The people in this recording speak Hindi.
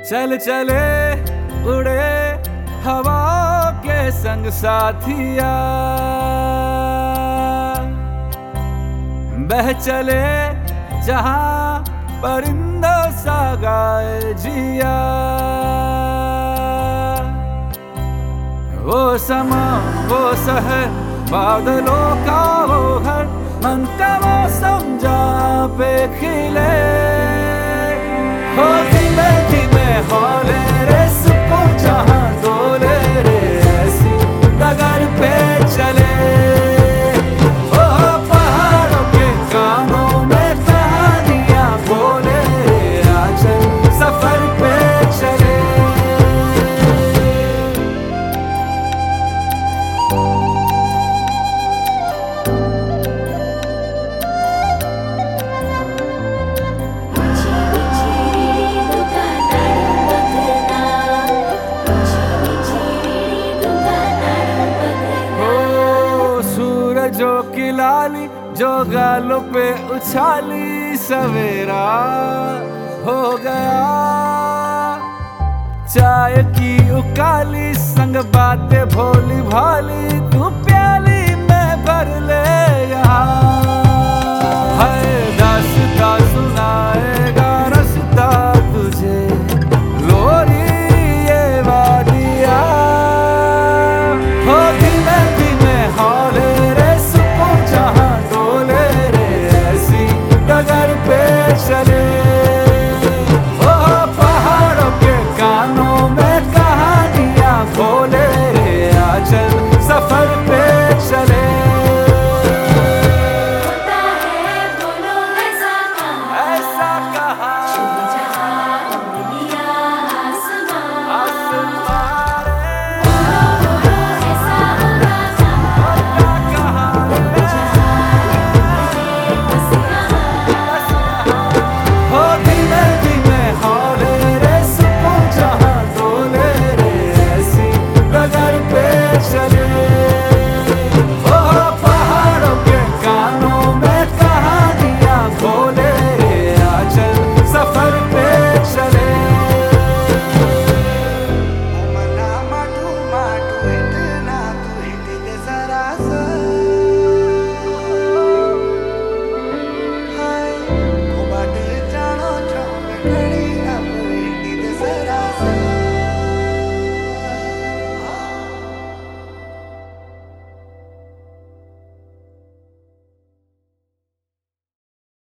चल चले उड़े हवा के संग साथिया, बह चले जहां परिंदों सा गाए जिया। वो समा वो शहर बादलों का वो घर, मन का मौसम जहाँ पे खिले। हो धीमे धीमे हौले रे सुकून जहाँ डोले रे, ऐसी डगर पे चले। ओ पहाड़ों के कानों में कहानियाँ बोले, आज सफर पे चले। जो की लाली जो गालों पे उछाली, सवेरा हो गया। चाय की उकाली संग बातें भोली भाली, तू प्याली में भर ले यहाँ। है दास्तां सुनाएगा रास्ता तुझे लोरी ये वादिया। हो धीमे धीमे हौले जहाँ डोले रे, ऐसी डगर पे चले।